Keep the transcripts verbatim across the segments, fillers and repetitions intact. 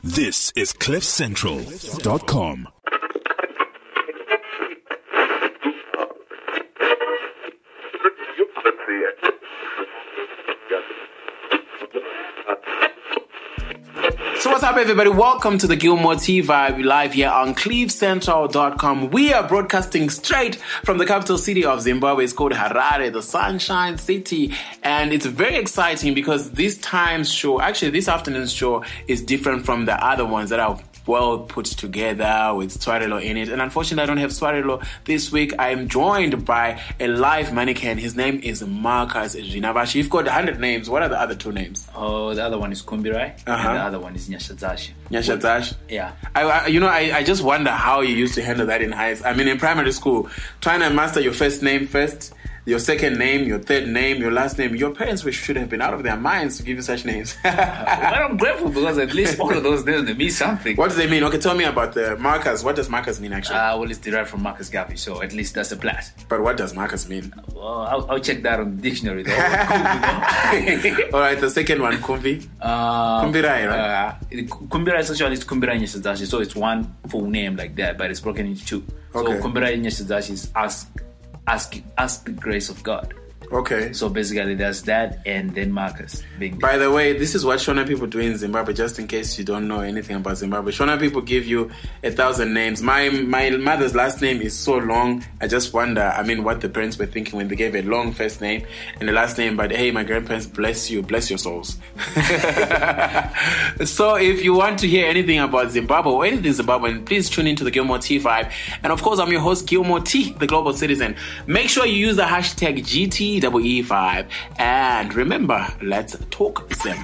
This is cliff central dot com. So what's up, everybody? Welcome to the Gilmore T Vibe live here on cliff central dot com. We are broadcasting straight from the capital city of Zimbabwe. It's called Harare, the Sunshine City. And it's very exciting because this time's show, actually this afternoon's show, is different from the other ones that I've well put together with Swarelo in it. And unfortunately, I don't have Swarelo this week. I'm joined by a live mannequin. His name is Marcus Zvinavashi. You've got one hundred names. What are the other two names? Oh, the other one is Kumbirai, uh-huh. and the other one is Nyashadzashi. Nyashadzashi? Yeah. I, I, you know, I, I just wonder how you used to handle that in high school. I mean, in primary school, trying to master your first name first, your second name, your third name, your last name. Your parents should have been out of their minds to give you such names. Well, I'm grateful because at least all of those names, they mean something. What do they mean? Okay, tell me about the Marcus. What does Marcus mean, actually? Uh, well, it's derived from Marcus Garvey, so at least that's a plus. But what does Marcus mean? Well, I'll, I'll check that on the dictionary, though. All right, the second one, Kumbi. Uh, Kumbirai, right? Uh, Kumbirai is actually Kumbirai Nyashadzashi, so it's one full name like that, but it's broken into two. Okay. So Kumbirai Nyashadzashi is ask, ask, ask the grace of God. Okay. So basically there's that and then Marcus being By the way, this is what Shona people do in Zimbabwe, just in case you don't know anything about Zimbabwe. Shona people give you a thousand names. My my mother's last name is so long, I just wonder, I mean, what the parents were thinking when they gave a long first name and the last name, but hey, my grandparents, bless you, bless your souls. So if you want to hear anything about Zimbabwe or anything Zimbabwean, please tune into the Gilmore T Vibe. And of course, I'm your host, Gilmore T, the global citizen. Make sure you use the hashtag G T E E five. And remember, let's talk Zim.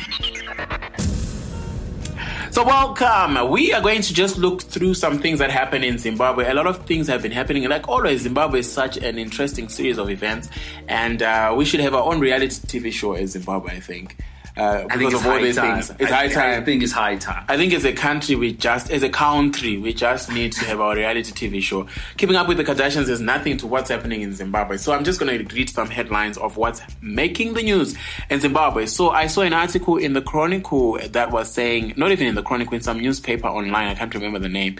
So welcome. We are going to just look through some things that happen in Zimbabwe. A lot of things have been happening. Like always, Zimbabwe is such an interesting series of events. And uh, we should have our own reality T V show in Zimbabwe, I think. Uh, because of all these time. things. It's I, high time. I think it's high time. I think as a country, we just, as a country, we just need to have our reality T V show. Keeping up with the Kardashians is nothing to what's happening in Zimbabwe. So I'm just going to read some headlines of what's making the news in Zimbabwe. So I saw an article in the Chronicle that was saying, not even in the Chronicle, in some newspaper online, I can't remember the name.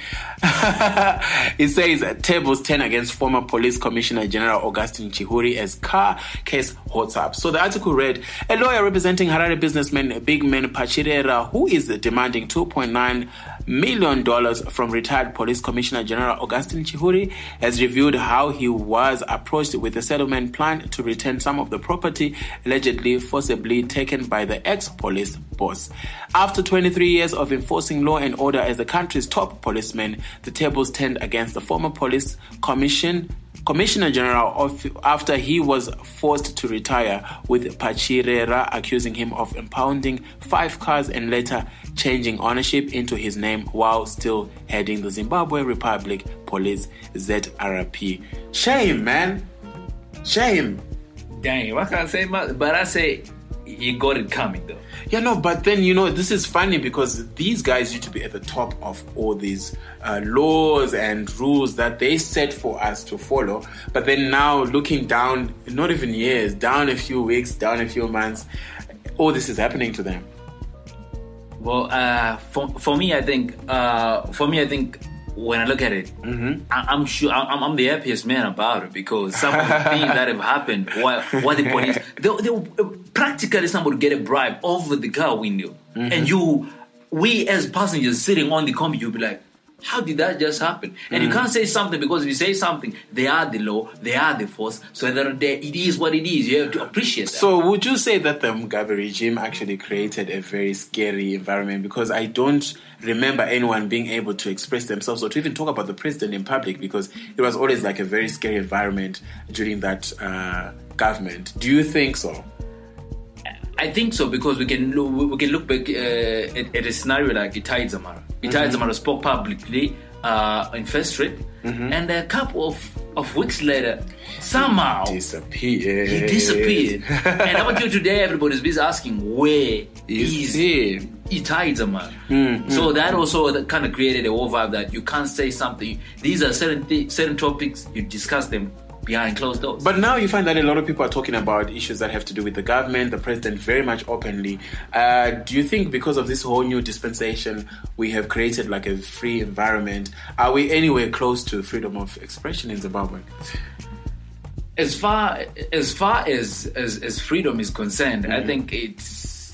It says, tables turn against former Police Commissioner General Augustine Chihuri as car case hots up. So the article read, a lawyer representing Harare businessman Bigman Pachirera, who is demanding two point nine million dollars from retired Police Commissioner General Augustine Chihuri, has revealed how he was approached with a settlement plan to return some of the property allegedly forcibly taken by the ex-police boss. After twenty-three years of enforcing law and order as the country's top policeman, the tables turned against the former police commission Commissioner General of, after he was forced to retire, with Pachirera accusing him of impounding five cars and later changing ownership into his name while still heading the Zimbabwe Republic Police, Z R P. Shame, man. Shame. Dang, what can I say? But I say he got it coming, though. Yeah, no, but then, you know, this is funny because these guys used to be at the top of all these uh, laws and rules that they set for us to follow. But then now looking down, not even years, down a few weeks, down a few months, all this is happening to them. Well, uh, for, for me, I think, uh, for me, I think, when I look at it, mm-hmm. I, I'm sure I'm, I'm the happiest man about it because some of the things that have happened, what, what the police, they, they practically somebody get a bribe over the car window, mm-hmm. and you, we as passengers sitting on the combi, you'll be like, how did that just happen? And mm-hmm. you can't say something because if you say something, they are the law, they are the force. So at the end of the day, it is what it is. You have to appreciate that. So would you say that the Mugabe regime actually created a very scary environment? Because I don't remember anyone being able to express themselves or to even talk about the president in public, because it was always like a very scary environment during that uh, government. Do you think so? I think so because we can look, we can look back uh, at, at a scenario like Itai Dzamara. Itai mm-hmm. Dzamara spoke publicly uh, in First Street, mm-hmm. and a couple of, of weeks later, somehow he disappeared. He disappeared. And up until today, everybody's busy asking where is, is he? Itai Dzamara. Mm-hmm. So that also that kind of created a whole vibe that you can't say something. These are certain th- certain topics, you discuss them behind closed doors. But now you find that a lot of people are talking about issues that have to do with the government, the president very much openly. Uh, do you think because of this whole new dispensation, we have created like a free environment? Are we anywhere close to freedom of expression in Zimbabwe? As far as far as as, as freedom is concerned, mm-hmm. I think it's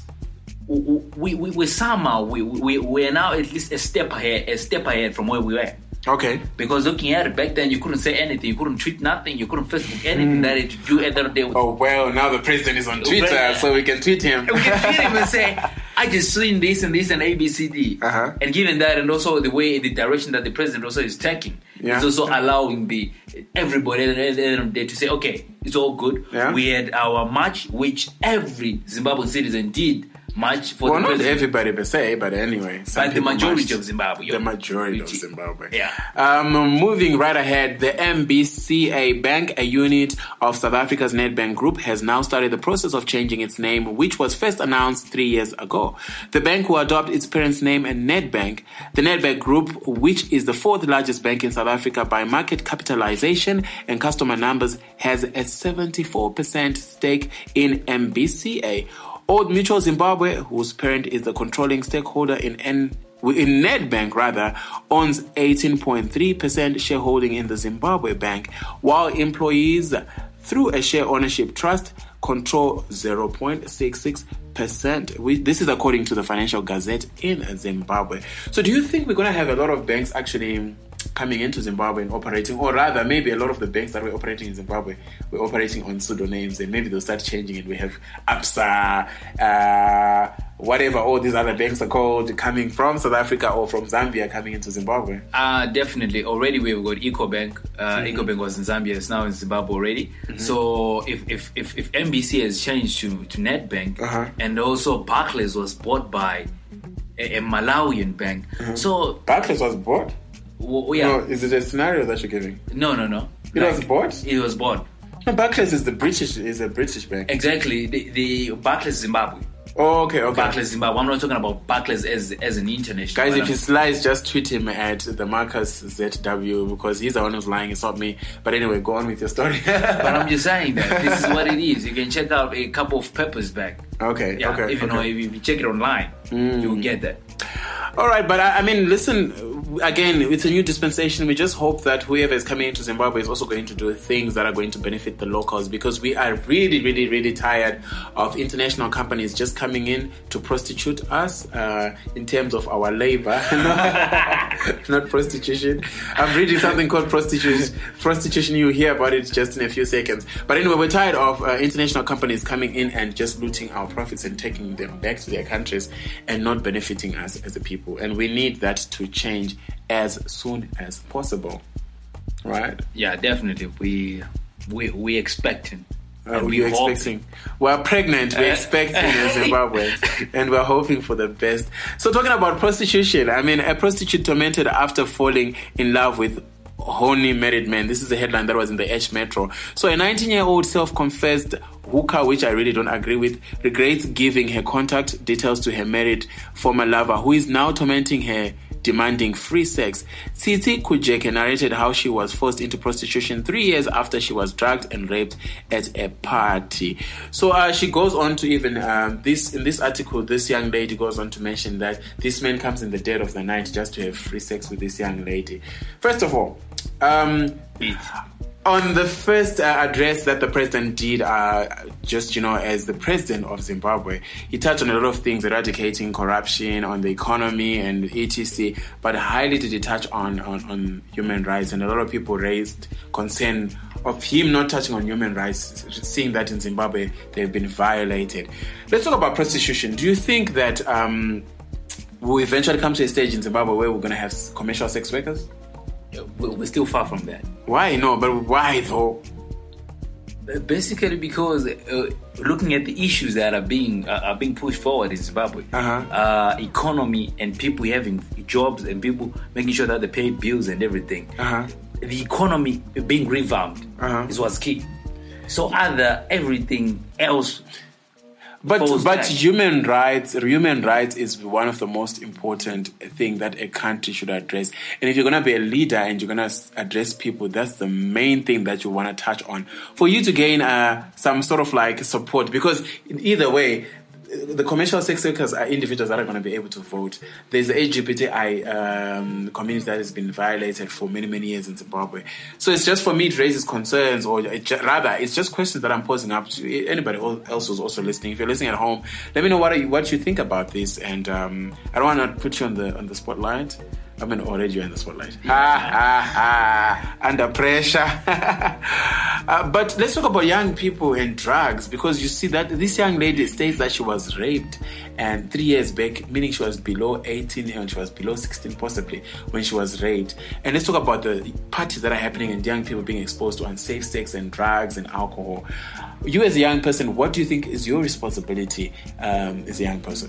we we, we somehow we we we are now at least a step ahead, a step ahead from where we were. Okay. Because looking at it, back then you couldn't say anything, you couldn't tweet nothing, you couldn't Facebook anything mm. that you do at the end of the day. With oh well, now the president is on Twitter, right. So we can tweet him. We can tweet him and say, I just seen this and this and A B C D. Uh-huh. And given that, and also the way, the direction that the president also is taking, yeah. It's also allowing the everybody at the end of the day to say, okay, it's all good. Yeah. We had our march, which every Zimbabwean citizen did. March for well, the not president. Everybody per se, but anyway. But the majority marched. of Zimbabwe. The majority of Zimbabwe. Yeah. Um, moving right ahead, the M B C A Bank, a unit of South Africa's Nedbank Group, has now started the process of changing its name, which was first announced three years ago. The bank will adopt its parent's name and Nedbank. The Nedbank Group, which is the fourth largest bank in South Africa by market capitalization and customer numbers, has a seventy-four percent stake in M B C A. Old Mutual Zimbabwe, whose parent is the controlling stakeholder in N, in Nedbank, rather, owns eighteen point three percent shareholding in the Zimbabwe Bank, while employees, through a share ownership trust, control zero point six six percent. This is according to the Financial Gazette in Zimbabwe. So do you think we're going to have a lot of banks actually coming into Zimbabwe and operating, or rather maybe a lot of the banks that were operating in Zimbabwe were operating on pseudonames, and maybe they'll start changing it? We have ABSA, uh, whatever all these other banks are called, coming from South Africa or from Zambia coming into Zimbabwe. Uh, definitely. Already we've got EcoBank. Uh, mm-hmm. EcoBank was in Zambia, it's now in Zimbabwe already. Mm-hmm. So if, if, if, if M B C has changed to, to Nedbank, uh-huh. and also Barclays was bought by a, a Malawian bank. Mm-hmm. So Barclays was bought? Well, yeah. No, is it a scenario that you're giving? No, no, no. It like, was bought? It was bought. No, Barclays is the British is a British bank. Exactly. The, the Barclays Zimbabwe. Oh, okay, okay. Barclays Zimbabwe. I'm not talking about Barclays as as an international. Guys, if he lies, just tweet him at the Marcus Z W because he's the one who's lying. It's not me. But anyway, go on with your story. But I'm just saying that this is what it is. You can check out a couple of papers back. Okay, yeah, okay. If you okay. know, if you check it online, mm. you'll get that. All right, but I, I mean, listen, again, it's a new dispensation. We just hope that whoever is coming into Zimbabwe is also going to do things that are going to benefit the locals, because we are really, really, really tired of international companies just coming in to prostitute us uh, in terms of our labor, not, not prostitution. I'm reading something called prostitution. Prostitution, you hear about it just in a few seconds. But anyway, we're tired of uh, international companies coming in and just looting our profits and taking them back to their countries and not benefiting us as a people. And we need that to change as soon as possible, right? Yeah, definitely. We we we expecting. Uh, we're expecting. We're pregnant. We're expecting in Zimbabwe, and we're hoping for the best. So, talking about prostitution, I mean, a prostitute tormented after falling in love with horny married man. This is the headline that was in the H Metro. So, a nineteen-year-old self-confessed hooker, which I really don't agree with, regrets giving her contact details to her married former lover, who is now tormenting her, demanding free sex. Tsitsi Kujeke narrated how she was forced into prostitution three years after she was drugged and raped at a party. So uh, she goes on to even, um, this in this article, this young lady goes on to mention that this man comes in the dead of the night just to have free sex with this young lady. First of all, um... on the first uh, address that the president did, uh, just, you know, as the president of Zimbabwe, he touched on a lot of things, eradicating corruption, on the economy and et cetera. But highly did he touch on, on, on human rights. And a lot of people raised concern of him not touching on human rights, seeing that in Zimbabwe they've been violated. Let's talk about prostitution. Do you think that um, we'll eventually come to a stage in Zimbabwe where we're going to have commercial sex workers? We're still far from that. Why? No, but why though? Basically because uh, looking at the issues that are being uh, are being pushed forward in Zimbabwe, uh-huh. uh, economy and people having jobs and people making sure that they pay bills and everything, uh-huh. the economy being revamped uh-huh. is what's key. So other everything else. But falls but back. human rights, human rights is one of the most important thing that a country should address. And if you're gonna be a leader and you're gonna address people, that's the main thing that you want to touch on for you to gain uh, some sort of like support. Because either way, the commercial sex workers are individuals that are going to be able to vote. There's the L G B T I um, community that has been violated for many, many years in Zimbabwe. So it's just for me, it raises concerns, or it, rather, it's just questions that I'm posing up to anybody else who's also listening. If you're listening at home, let me know what you, what you think about this. And um, I don't want to put you on the on the spotlight. I mean, already you're in the spotlight. Yeah. Ah, ah, ah, under pressure. uh, but let's talk about young people and drugs, because you see that this young lady states that she was raped and three years back, meaning she was below eighteen and she was below sixteen possibly when she was raped. And let's talk about the parties that are happening and young people being exposed to unsafe sex and drugs and alcohol. You as a young person, what do you think is your responsibility um, as a young person?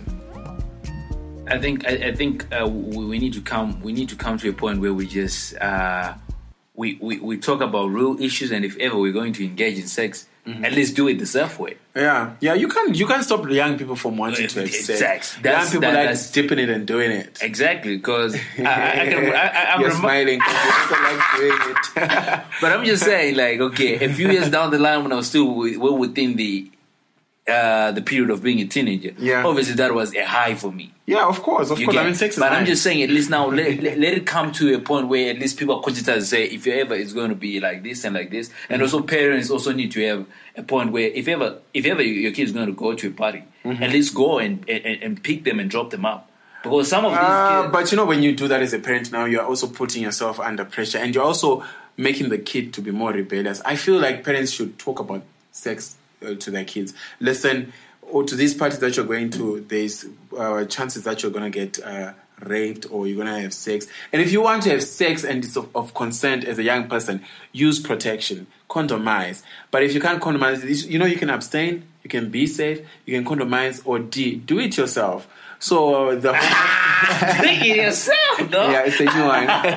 I think I, I think uh, we, we need to come we need to come to a point where we just uh, we, we we talk about real issues, and if ever we're going to engage in sex, mm-hmm. at least do it the safe way. Yeah, yeah. You can you can stop young people from wanting to have sex. Sex. Young people that, like that's, dipping it and doing it. Exactly, because I, I, I can. I, I, I'm You're rem- smiling because you also like doing it. But I'm just saying, like, okay, a few years down the line, when I was still w- well within the uh, the period of being a teenager, yeah. obviously that was a high for me. Yeah, of course, of You course. get, I mean, sex is but nice. I'm just saying, at least now, let, let, let it come to a point where at least people are conscious and say, if you ever it's going to be like this and like this, and also parents also need to have a point where if ever if ever your kid is going to go to a party, mm-hmm. at least go and, and and pick them and drop them up, because some of these uh, kids. But you know, when you do that as a parent, now you're also putting yourself under pressure, and you're also making the kid to be more rebellious. I feel like parents should talk about sex uh, to their kids. Listen. Or to these parties that you're going to, there's uh, chances that you're going to get uh, raped or you're going to have sex. And if you want to have sex and it's of, of consent as a young person, use protection, condomize. But if you can't condomize, you know, you can abstain, you can be safe, you can condomize, or D, do it yourself. So uh, the Do it yourself, no? Yeah, it's a new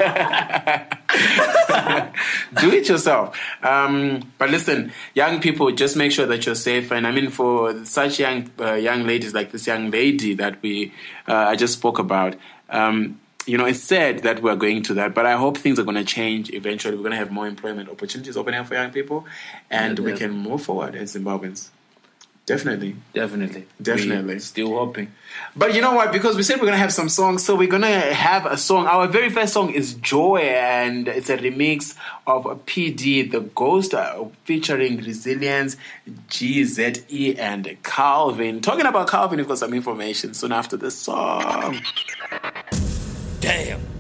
one. Do it yourself. Um, but listen, young people, just make sure that you're safe. And I mean, for such young uh, young ladies like this young lady that we uh, I just spoke about, um, you know, it's sad that we're going to that. But I hope things are going to change eventually. We're going to have more employment opportunities opening up for young people, and yeah, we can move forward as Zimbabweans. Definitely. Definitely. Definitely. We're still hoping. But you know what? Because we said we're going to have some songs, so we're going to have a song. Our very first song is Joy, and it's a remix of P D, The Ghost, uh, featuring Resilience, G Z E, and Calvin. Talking about Calvin, we've got some information soon after the song. Damn.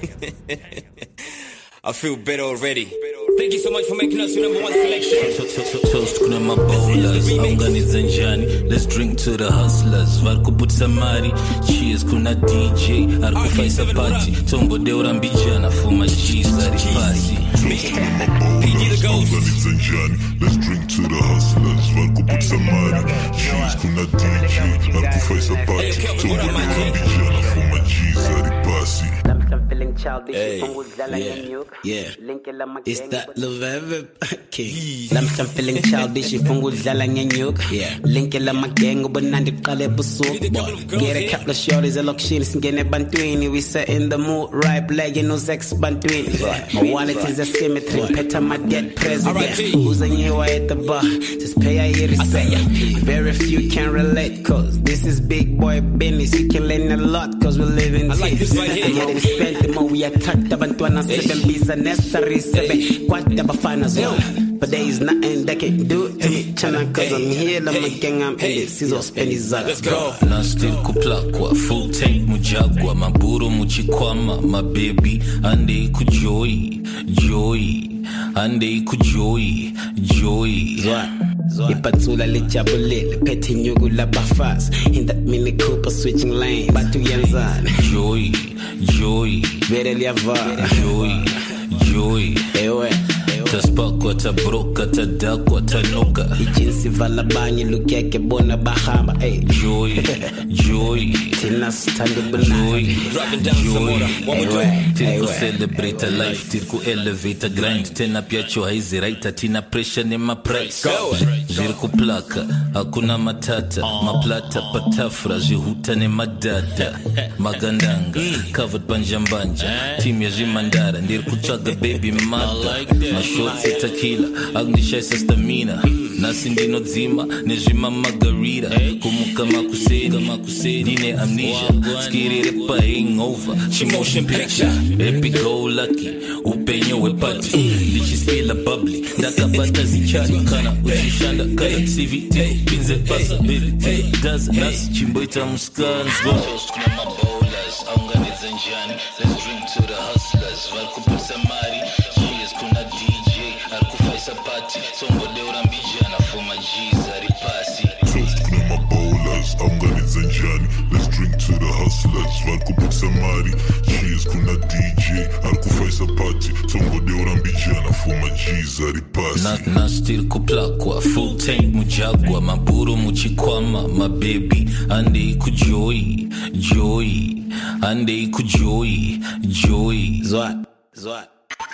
I feel better already. Thank you so much for making us your number one selection. Toast kuna mabowlers, unganiza njani. Let's drink to the hustlers. Varikuputsa mari. Cheers kuna D J. Arikufaisa party. Tombo deura mbijana. Fuma G's aripasi. P D the Ghost. Unganiza njani. Let's drink to the hustlers. Varikuputsa mari. Cheers kuna D J. Arikufaisa party. Tombo deura mbijana. Fuma G's aripasi. Hey, yeah, yeah. It's that Love King. Lam I'm feeling childish ifungu dlala ngenyuka. Yeah. Link la magengo banandi qale busuku. Get a couple of shorties elokishini singene bantwini. We set in the mood right leg no sex bantwini. My wallet is a symmetry. Peta my dead president. Who's a new at the bar? Just pay a year respect. Very few can relate cause this is big boy business. You can learn a lot cause we live in like this right here. The more we spend, the more we attract abantwana seven bisa necessary seven. Kwata bafana zone. But there is nothing that can do it to me. Chana cause I'm here, I'm a gang, I'm in it. Sizo spend his Let's go. Na still kuplakwa, full tank mujagwa, maburu muchikwama, my baby, ande kujoy, joy, ande kujoy, joy. Ipatsula lijabulile phethe inyuku labafazi in that mini Cooper switching lanes batu yenzana joy joy vele liyavala joy joy ewe taspak watabroka tadak watanuka ijinsi vala banyi lukeke bona bahamba hey. Joy joy tina standi bana driving down Samora what we doing till celebrate a life till ku elevate a grind tena pia cho hizi right tina pressure ni ma price zir ku plaka hakuna matata maplata patafra jihuta ni madada magandanga covered banja banja team ya jimandara ndir kuchaga baby mother mashoti tequila agnisha stamina nasindino zima nejima margarita kumuka makuseni makuseni ne amnesia skirire paying over motion picture epic go lucky upenyo we party lichi spila bubbly ndakabata zichani kana ushishanda kana C V T pinze pasa baby does nas chimboita muskans go kuna mabolas aunganiza njani let's drink to the hustlers valkupa samari cheers kuna D J alkufaisa party songo leo rambijana for my G's aripasi toast kuna mabolas aunganiza njani let's drink to the hustlers valkupa samari cheers kuna D J alkufaisa party songo leo rambijana for my G's aripasi na na still kuplakwa full tank mujagwa maburu muchikwama my baby ande kujoy joy ande kujoy joy zwat zwat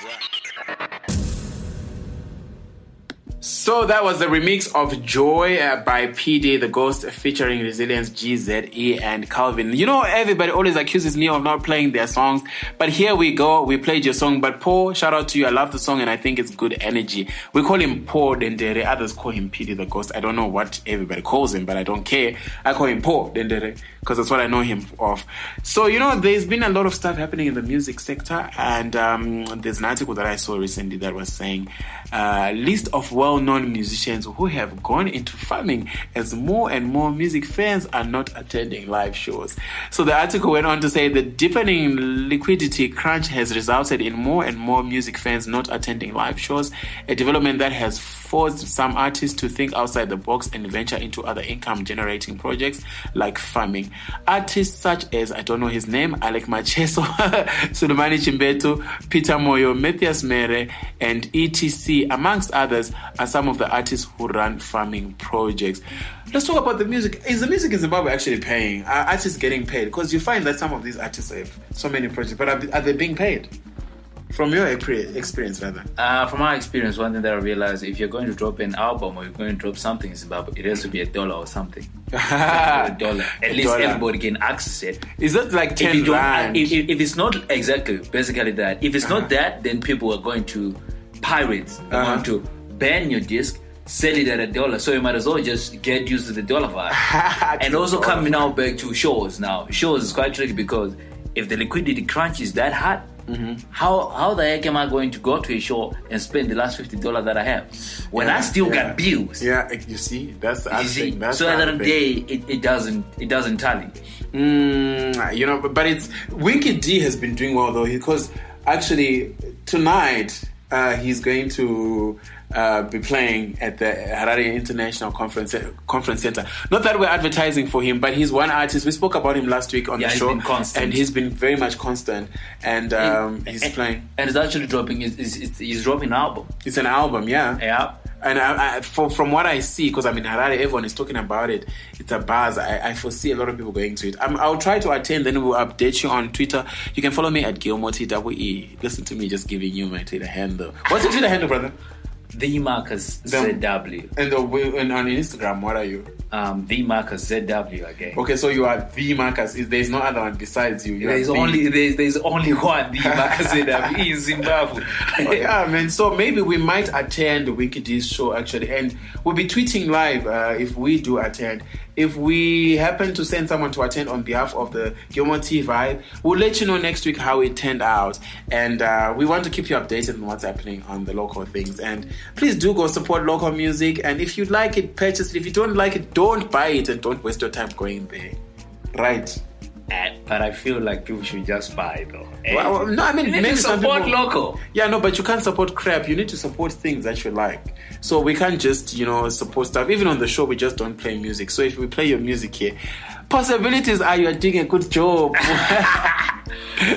So that was the remix of Joy uh, by P D The Ghost featuring Resilience, G Z E and Calvin. You know, everybody always accuses me of not playing their songs, but here we go. We played your song. But Paul, shout out to you. I love the song and I think it's good energy. We call him Paul Dendere. Others call him P D The Ghost. I don't know what everybody calls him, but I don't care. I call him Paul Dendere because that's what I know him of. So, you know, there's been a lot of stuff happening in the music sector, and um, there's an article that I saw recently that was saying uh, list of well-known musicians who have gone into farming as more and more music fans are not attending live shows. So the article went on to say the deepening liquidity crunch has resulted in more and more music fans not attending live shows, a development that has forced some artists to think outside the box and venture into other income-generating projects like farming. Artists such as, I don't know his name, Alec Macheso, Sulemani Chimbetu, Peter Moyo, Matthias Mere, and et cetera, amongst others, are some of the artists who run farming projects. Let's talk about the music. Is the music in Zimbabwe actually paying? Are artists getting paid? Because you find that some of these artists have so many projects, but are, are they being paid? From your experience, rather. Uh, from my experience, one thing that I realized, if you're going to drop an album or you're going to drop something in Zimbabwe, it has to be a dollar or something. a dollar. At least dollar. Everybody can access it. Is that like ten if rand? If, if, if it's not exactly, basically that. If it's uh-huh. not that, then people are going to pirates. They're uh-huh. going to ban your disc, sell it at a dollar. So you might as well just get used to the dollar vibe. And also coming now back to shows now. Shows is quite tricky because if the liquidity crunch is that hard, mm-hmm. how how the heck am I going to go to a show and spend the last fifty dollars that I have when yeah, I still yeah. got bills? Yeah, you see, that's the you see? That's so at the end of the day, it, it doesn't it doesn't tally. Mm, you know, but, but it's Winky D has been doing well though, because actually tonight uh, he's going to. Uh, be playing at the Harare International Conference Conference Center. Not that we're advertising for him, but he's one artist. We spoke about him last week on yeah, the show, he's and he's been very much constant. And um, and, he's and, playing, and he's actually dropping. He's, he's, he's dropping an album. It's an album, yeah, yeah. And I, I, for, from what I see, because I'm in Harare, everyone is talking about it. It's a buzz. I, I foresee a lot of people going to it. I'm, I'll try to attend, then we'll update you on Twitter. You can follow me at Gilmore-T W E. Listen to me just giving you my Twitter handle. What's your Twitter handle, brother? The Marcus Z W. And, the, and on Instagram, what are you? Um, the Marcus Z W again. Okay, so you are the Marcus. There's no other one besides you. you there's only there's, there's only one, the Marcus Z W in Zimbabwe. Oh, yeah, man. So maybe we might attend the Winky D's show actually, and we'll be tweeting live uh, if we do attend. If we happen to send someone to attend on behalf of the Gilmore-T Vibe, we'll let you know next week how it turned out. And uh, we want to keep you updated on what's happening on the local things. And please do go support local music. And if you like it, purchase it. If you don't like it, don't buy it and don't waste your time going there. Right? Uh, but I feel like people should just buy though. Eh? Well, no, I mean, you need maybe to support people, local. Yeah, no, but you can't support crap. You need to support things that you like. So we can't just, you know, support stuff. Even on the show, we just don't play music. So if we play your music here, possibilities are you are doing a good job. Oh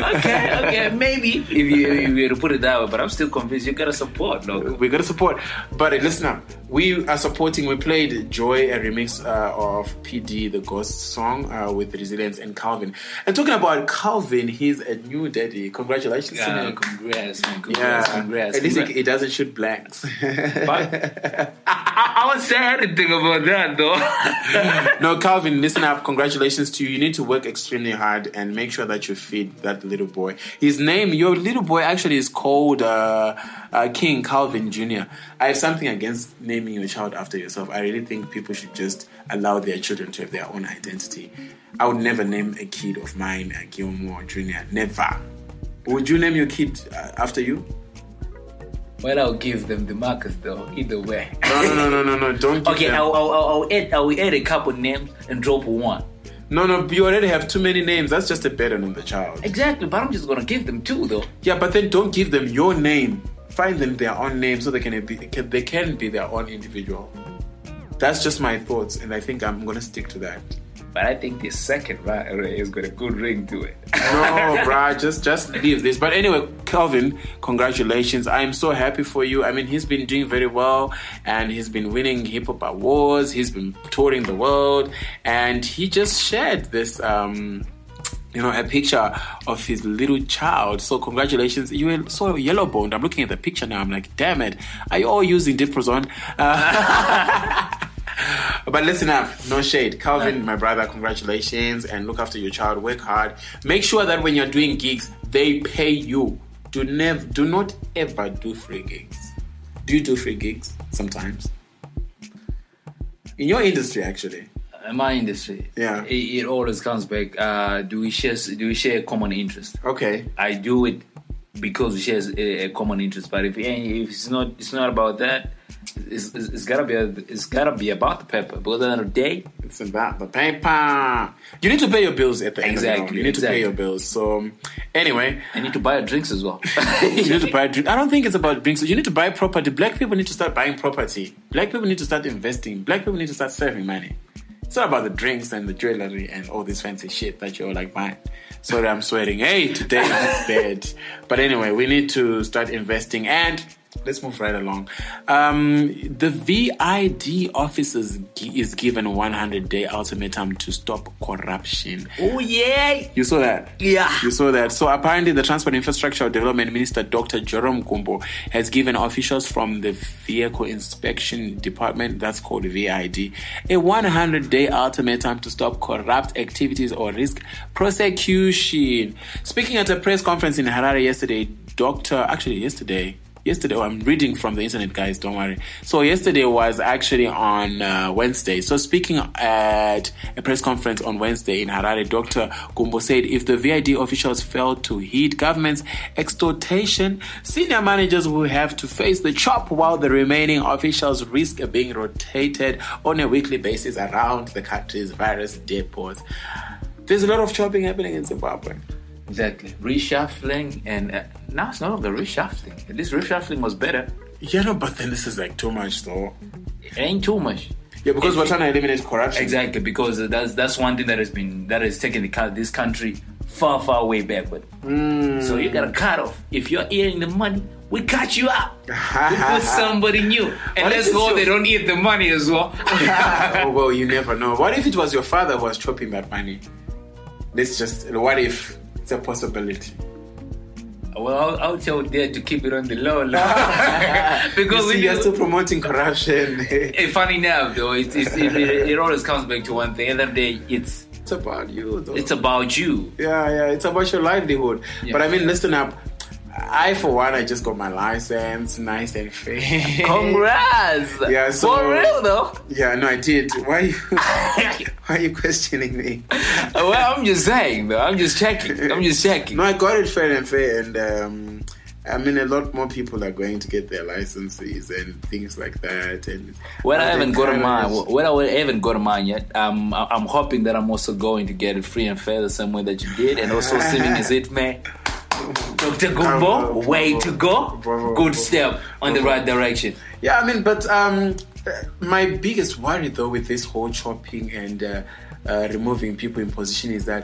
okay, okay, maybe if you if you were to put it that way, but I'm still convinced you gotta support. No, we gotta support. But uh, listen up, we are supporting. We played Joy, a remix uh, of P D the Ghost song uh, with Resilience and Calvin. And talking about Calvin, he's a new daddy. Congratulations! Yeah, to him. congrats, man. Congrats, yeah, congrats. At least congrats. It, it doesn't shoot blanks. But I, I won't say anything about that, though. No, Calvin, listen up. Congratulations to you. You need to work extremely hard and make sure that you feed that little boy. His name, your little boy, actually is called uh, uh, King Calvin Junior I have something against naming your child after yourself. I really think people should just allow their children to have their own identity. I would never name a kid of mine uh, Gilmore Junior Never. Would you name your kid uh, after you? Well, I'll give them the markers though. Either way. No, no, no, no, no, no. Don't. Give okay, them. I'll, I'll, I'll add, I'll add a couple names and drop one. No, no. You already have too many names. That's just a burden on the child. Exactly, but I'm just gonna give them two though. Yeah, but then don't give them your name. Find them their own name so they can be. They can be their own individual. That's just my thoughts, and I think I'm gonna stick to that. But I think the second right has got a good ring to it. No, bruh, just just leave this. But anyway, Calvin, congratulations. I'm so happy for you. I mean, he's been doing very well, and he's been winning hip hop awards. He's been touring the world, and he just shared this, um, you know, a picture of his little child. So congratulations. You were so yellow boned. I'm looking at the picture now. I'm like, damn it. Are you all using Diprozone? Uh, But listen up, no shade. Calvin, my brother, congratulations, and look after your child. Work hard. Make sure that when you're doing gigs, they pay you. Do never, do not ever do free gigs. Do you do free gigs sometimes? In your industry, actually. In my industry, yeah, it, it always comes back. Uh, do we share? Do we share a common interest? Okay, I do it because we share a, a common interest. But if, if it's not, it's not about that. It's, it's, it's gotta be. A, it's gotta be about the paper. Because at the end of the day, it's about the paper. You need to pay your bills at the exactly, end of the day. You need exactly. to pay your bills. So, anyway, I need to buy drinks as well. You need to buy drinks. I don't think it's about drinks. You need to buy property. Black people need to start buying property. Black people need to start investing. Black people need to start saving money. It's not about the drinks and the jewelry and all this fancy shit that you're like buying. Sorry, I'm sweating. Hey, today is bad. But anyway, we need to start investing, and let's move right along. Um, the V I D officers g- is given one hundred day ultimatum to stop corruption. Oh, yeah. You saw that? Yeah. You saw that. So apparently the Transport Infrastructure Development Minister, Doctor Jerome Kumbo, has given officials from the Vehicle Inspection Department, that's called V I D, a one hundred day ultimatum to stop corrupt activities or risk prosecution. Speaking at a press conference in Harare yesterday, Doctor, actually yesterday, Yesterday, oh, I'm reading from the internet, guys, don't worry. So yesterday was actually on uh, Wednesday. So speaking at a press conference on Wednesday in Harare, Doctor Kumbo said if the V I D officials fail to heed government's exhortation, senior managers will have to face the chop while the remaining officials risk being rotated on a weekly basis around the country's various depots. There's a lot of chopping happening in Zimbabwe. Exactly. Reshuffling, and uh, now it's no longer reshuffling. At least reshuffling was better. Yeah, no, but then this is like too much, though. It ain't too much. Yeah, because it, we're trying to eliminate corruption. Exactly, because that's that's one thing that has been that has taken the, this country far, far way backward. Mm. So you gotta cut off. If you're eating the money, we cut you out. We put somebody new, and let's hope your... they don't eat the money as well. Oh well, you never know. What if it was your father who was chopping that money? Let's just. What if? It's a possibility. Well, I'll, I'll tell Dad to keep it on the low, low. Because you see, we you're still promoting corruption. Hey, funny enough, though, it, it, it, it, it always comes back to one thing. At the end of the day, it's it's about you, though. It's about you. Yeah, yeah, it's about your livelihood. Yeah. But I mean, listen up. I, for one, I just got my license, nice and fair. Congrats! Yeah, so, for real though. Yeah, no, I did. Why are you, why are you questioning me? Well, I'm just saying, though. I'm just checking. I'm just checking. No, I got it fair and fair, and um, I mean, a lot more people are going to get their licenses and things like that. And well, I haven't got mine. Well, I haven't got mine yet. Um, I'm hoping that I'm also going to get it free and fair the same way that you did, and also singing as it man. Doctor Kumbo, way to go. Bravo, Good bravo, step on bravo. the right direction. Yeah, I mean, but um, my biggest worry, though, with this whole chopping and uh, uh, removing people in position is that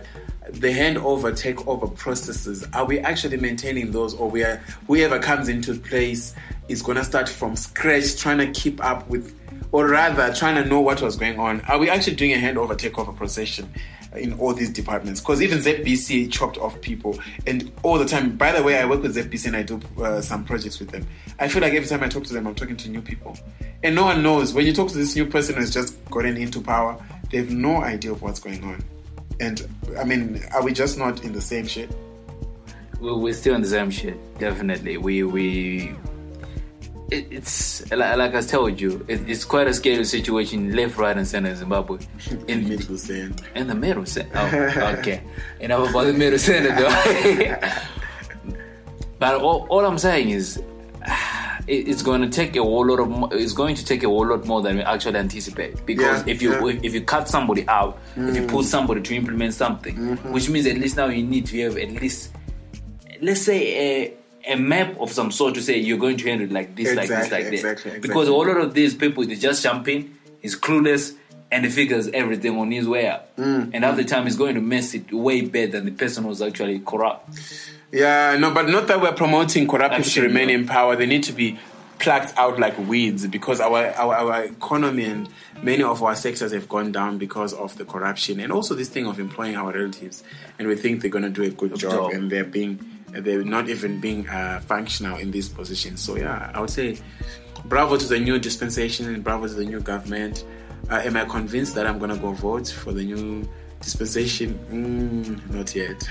the handover, takeover processes, are we actually maintaining those, or we are, whoever comes into place is going to start from scratch trying to keep up with, or rather trying to know what was going on? Are we actually doing a handover, takeover procession in all these departments? Because even Z B C chopped off people, and all the time. By the way, I work with Z B C and I do uh, some projects with them. I feel like every time I talk to them, I'm talking to new people, and no one knows. When you talk to this new person who's just gotten into power, they have no idea of what's going on. And I mean, are we just not in the same shit? We're still in the same shit. Definitely, we we. It, it's like I told you, it, it's quite a scary situation, left, right, and center in Zimbabwe. In the middle center. In the middle center. Oh, okay. Enough about the middle center, though. But all, all I'm saying is, it, it's going to take a whole lot of. It's going to take a whole lot more than we actually anticipate. Because yeah, if you yeah. if you cut somebody out, mm. if you put somebody to implement something, mm-hmm. which means at least now you need to have at least, let's say a. a map of some sort to say you're going to handle it like this, exactly, like this, like exactly, that. Exactly. Because a lot of these people, they just jump in, he's clueless, and he figures everything on his way up. Mm. And half the time, he's going to mess it way better than the person who's actually corrupt. Yeah, no, but not that we're promoting corrupt people to remain in power. They need to be plucked out like weeds, because our, our our economy and many of our sectors have gone down because of the corruption, and also this thing of employing our relatives, and we think they're going to do a good job, job, and they're being they're not even being uh, functional in these positions. So yeah, I would say bravo to the new dispensation and bravo to the new government. Uh, am I convinced that I'm going to go vote for the new dispensation? Mm, not yet.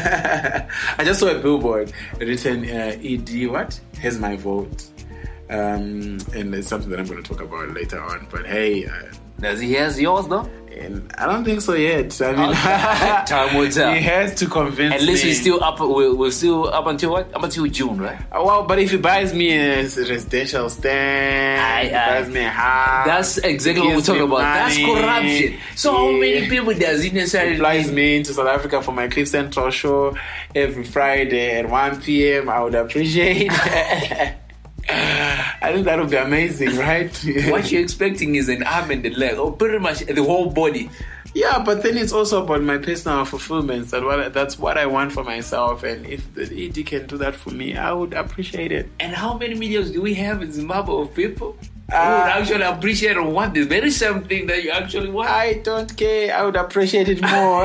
I just saw a billboard written uh, E D what? Here's my vote. Um, and it's something that I'm going to talk about later on. But hey, uh, does he has yours though? And I don't think so yet. I mean, okay. Time will tell. He has to convince me. At least me. we're still up. We're, we're still up until what? Up until June, right? Oh, well, but if he buys me a residential stand, I, I, he buys me a house. That's exactly what we're talking about. Money. That's corruption. So yeah. How many people does it necessarily? He flies me into South Africa for my Cliff Central show every Friday at one p.m. I would appreciate. I think that would be amazing, right? What you're expecting is an arm and a leg, or pretty much the whole body. Yeah, but then it's also about my personal fulfillment. That what that's what I want for myself, and if the E D can do that for me, I would appreciate it. And how many millions do we have in Zimbabwe of people who uh, would actually appreciate or want this very same thing that you actually want? I don't care. I would appreciate it more.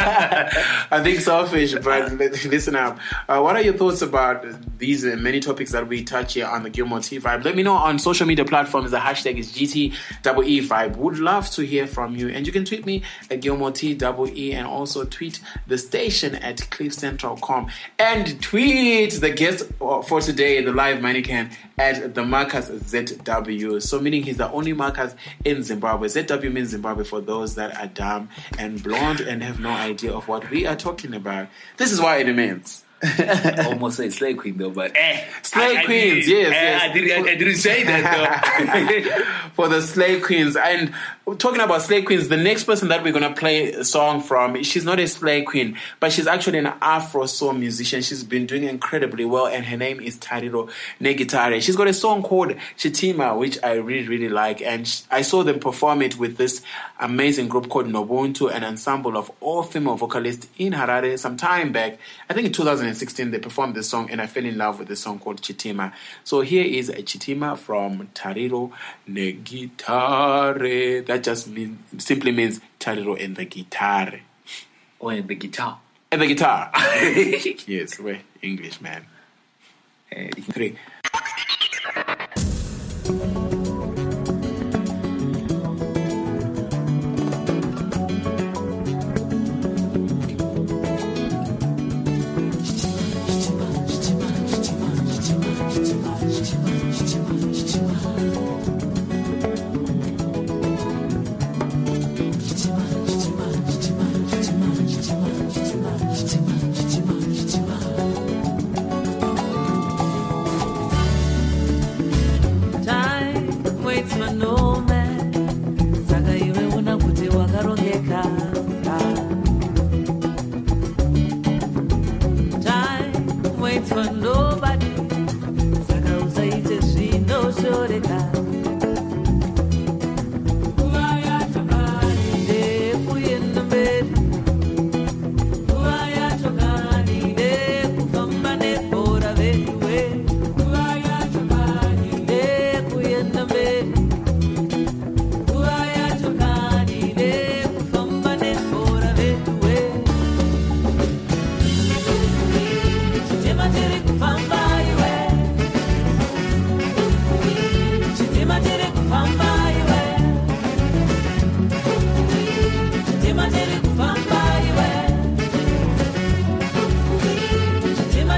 I think selfish, but listen up. Uh, what are your thoughts about these uh, many topics that we touch here on the Gilmore T Vibe? Let me know on social media platforms. The hashtag is G T E E Vibe. Would love to hear from you, and you can tweet me at Gilmore T E E, and also tweet the station at cliff central dot com, and tweet the guest for today, the live mannequin, at the Marcus Z W. So meaning he's the only Marcus in Zimbabwe. Z W means Zimbabwe for those that are dumb and blonde and have no idea of what we are talking about. This is why it remains. Almost say slay queen though, but eh, slay I, queens, I yes, eh, yes. I, didn't, I didn't say that though. For the slay queens. And talking about slay queens, the next person that we're gonna play a song from, she's not a slay queen, but she's actually an Afro soul musician. She's been doing incredibly well, and her name is Tariro Negitare. She's got a song called Chitima, which I really, really like, and sh- I saw them perform it with this amazing group called Nobuntu, an ensemble of all female vocalists in Harare some time back. I think in two thousand sixteen they performed this song, and I fell in love with the song called Chitima. So here is a Chitima from Tariro Negitare. That just mean, simply means Tariro and the guitar. Oh, and the guitar. And the guitar. Yes, we're English, man. Uh, three. Who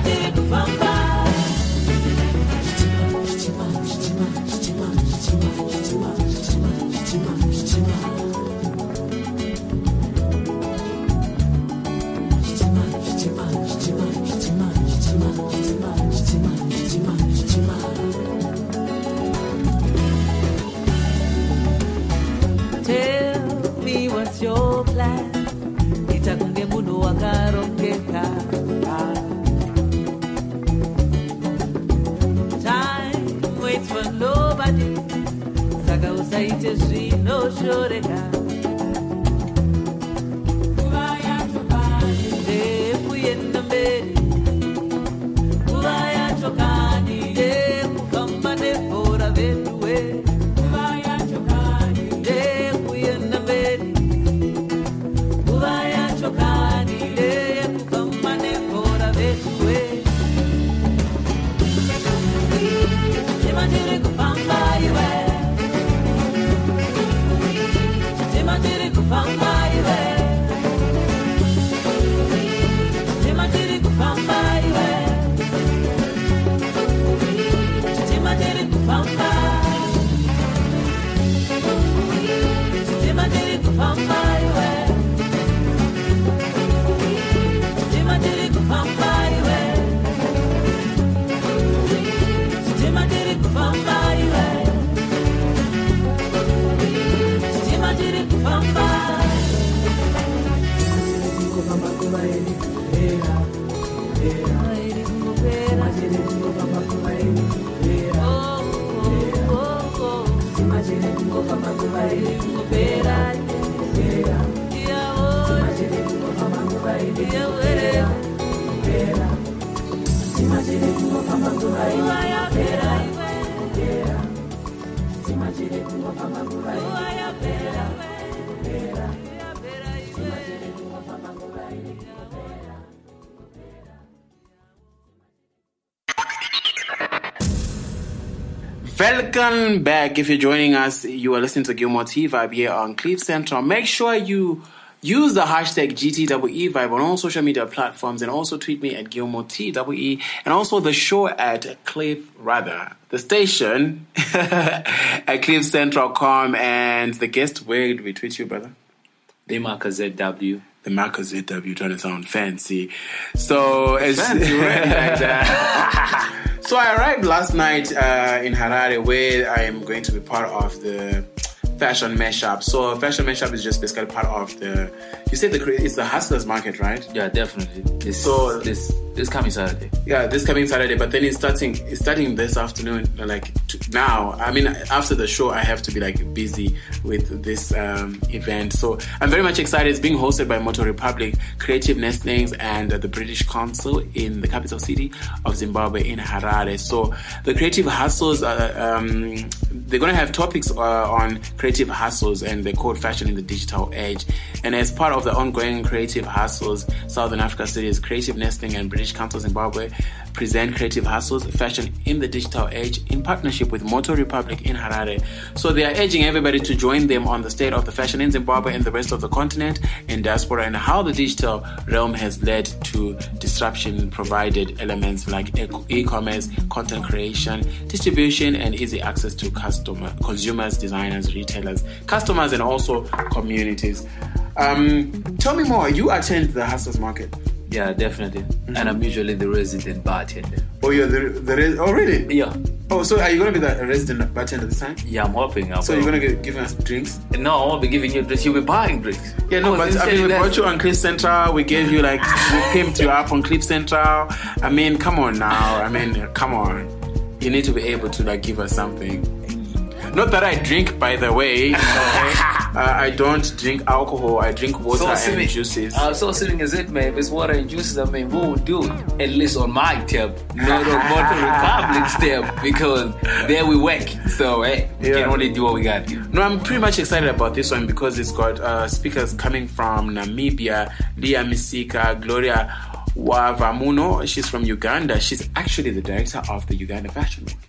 Welcome back. If you're joining us, you are listening to Gilmore T Vibe here on Cliff Central. Make sure you use the hashtag G T E E Vibe on all social media platforms, and also tweet me at Gilmore T E E, and also the show at Cliff, rather, the station at cliff central dot com, and the guest, where do we tweet you, brother? The Marker Z W. The Marker Z W, trying to sound fancy. So, it's fancy, right? Like that. So I arrived last night uh, in Harare, where I am going to be part of the fashion mashup. So fashion mashup is just basically part of the. You said the it's the Hustlers Market, right? Yeah, definitely. This, so this this coming Saturday. Yeah, this coming Saturday. But then it's starting. It's starting this afternoon. Like t- now, I mean, after the show, I have to be like busy with this um, event. So I'm very much excited. It's being hosted by Motor Republic, Creative Nestlings, and uh, the British Council in the capital city of Zimbabwe, in Harare. So the creative hustles, uh, um, they're going to have topics uh, on creative hustles, and they're called Fashion in the Digital Age. And as part of the ongoing creative hustles, Southern Africa Cities, Creative Nestling, and British Council Zimbabwe present Creative Hustles, Fashion in the Digital Age, in partnership with Motor Republic in Harare. So they are urging everybody to join them on the state of the fashion in Zimbabwe and the rest of the continent and diaspora, and how the digital realm has led to disruption, provided elements like e-commerce, content creation, distribution, and easy access to customer, consumers, designers, retailers, customers, and also communities. Um, tell me more. You attend the Hustlers Market? Yeah, definitely. Mm-hmm. And I'm usually the resident bartender. Oh, you're the the res- oh really? Yeah. Oh, so are you gonna be the resident bartender this time? Yeah, I'm hoping. I so will. you're gonna give, give us drinks? No, I won't be giving you drinks. You'll be buying drinks. Yeah, no, oh, but I mean, we brought you on Cliff Central. We gave you like we pimped you up on Cliff Central. I mean, come on now. I mean, come on. You need to be able to like give us something. Not that I drink, by the way. Okay? uh, I don't drink alcohol. I drink water so and silly. juices. Uh, so silly is it, man? If it's water and juices, I mean, we would do it. At least on my tip, not on Motor Republic's tip, because there we work. So, hey, we yeah. can only do what we got. No, I'm pretty much excited about this one because it's got uh, speakers coming from Namibia, Leah Misika, Gloria Wavamuno. She's from Uganda. She's actually the director of the Uganda Fashion Week.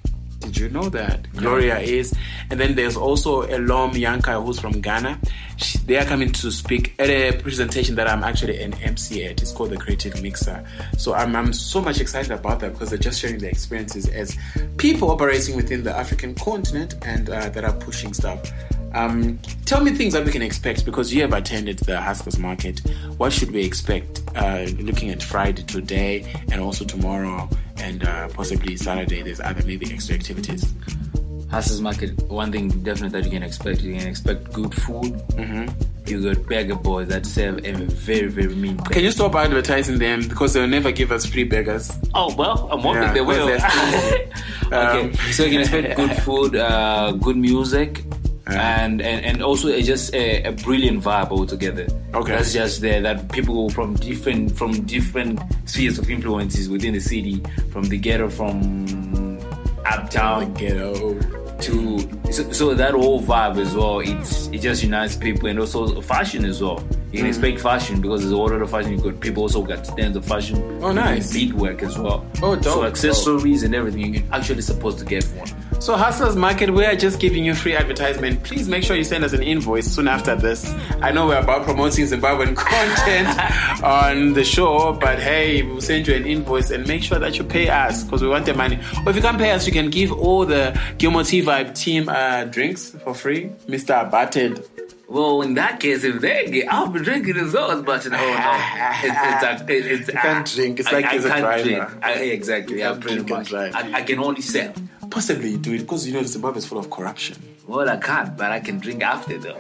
Did you know that? Gloria is. And then there's also Elom Yanka, who's from Ghana. She, they are coming to speak at a presentation that I'm actually an M C at. It's called the Creative Mixer. So I'm, I'm so much excited about that because they're just sharing their experiences as people operating within the African continent and uh, that are pushing stuff. Um, tell me things that we can expect, because you have attended the Hustlers Market. What should we expect uh, looking at Friday today and also tomorrow and uh, possibly Saturday? There's other maybe extra activities. Hustlers Market, one thing definitely that you can expect, you can expect good food. Mm-hmm. You got burger boys that serve a very, very mean burger. Can you stop advertising them, because they'll never give us free burgers? Oh, well, I'm hoping yeah, they will. Okay, um, so you can expect good food, uh, good music. Uh, and, and and also uh, just a, a brilliant vibe altogether. Okay, that's just there that people from different from different spheres of influences within the city, from the ghetto, from uptown, the ghetto to so, so that whole vibe as well. It's it just unites people, and also fashion as well. You can mm. expect fashion because there's a lot of fashion. You got people also got stands of fashion. Oh, nice. Beat work as well. Oh, dope. So accessories dope. And everything you're actually supposed to get one. So Hustlers Market, we are just giving you free advertisement. Please make sure you send us an invoice soon after this. I know we're about promoting Zimbabwean content on the show, but hey, we'll send you an invoice and make sure that you pay us because we want the money. Or if you can't pay us, you can give all the Gilmore T Vibe team uh, drinks for free. Mister Barted. Well, in that case, if they get, I'll be drinking as well as much. Oh, no. It's, it's, it's, it's, you can't uh, drink. It's like he's a driver. I, exactly. You can't drink and drive. I, I can only sell. Possibly you do it because you know Zimbabwe is full of corruption. Well, I can't, but I can drink after though.